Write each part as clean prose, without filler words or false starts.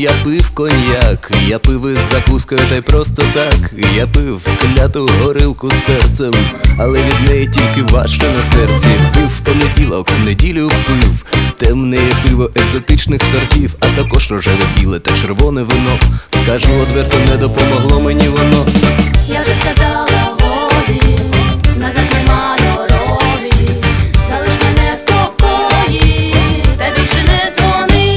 я пив коньяк, я пив із закускою та й просто так. Я пив кляту горилку з перцем, але від неї тільки важче на серці. Пив в понеділок, в неділю пив темне пиво екзотичних сортів, а також рожеве, біле та червоне вино. Скажу одверто, не допомогло мені воно. Я вже сказала годі, назад нема дороги, залиш мене в спокої, та більше не дзвони.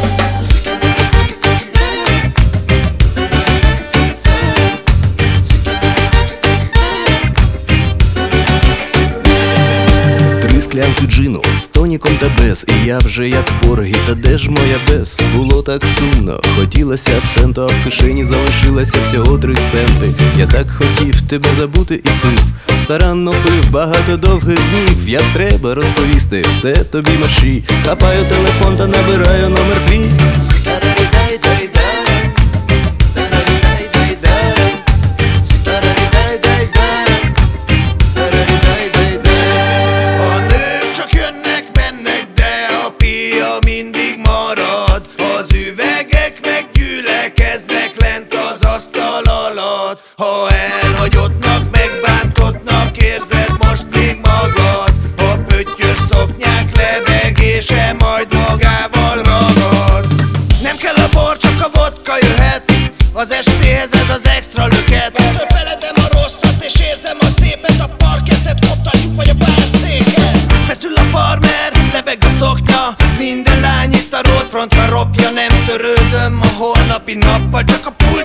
Три склянки джину з тоніком та без, і я вже як Поргі, та де ж моя без? Було так сумно, хотілося абсенту, а в кишені залишилося всього 3 центи. Я так хотів тебе забути і пив, старанно пив багато довгих днів. Як треба розповісти все тобі мерщій, хапаю телефон та набираю номер твій. Mindig marad, az üvegek meggyülekeznek lent az asztal alatt. Ha elhagyottnak, megbántottnak érzed most még magad, a pöttyös szoknyák lebegése majd magával ragad. Nem kell a bor, csak a vodka jöhet, az estéhez ez az extra löket. Feledem a rosszat és érzem a szépet, a parkettet koptatjuk vagy a bárszéket. Feszül a farmer, lebeg a szoknya, minden lány itt a roadfrontra ropja. Nem törődöm a holnapi nappal, csak a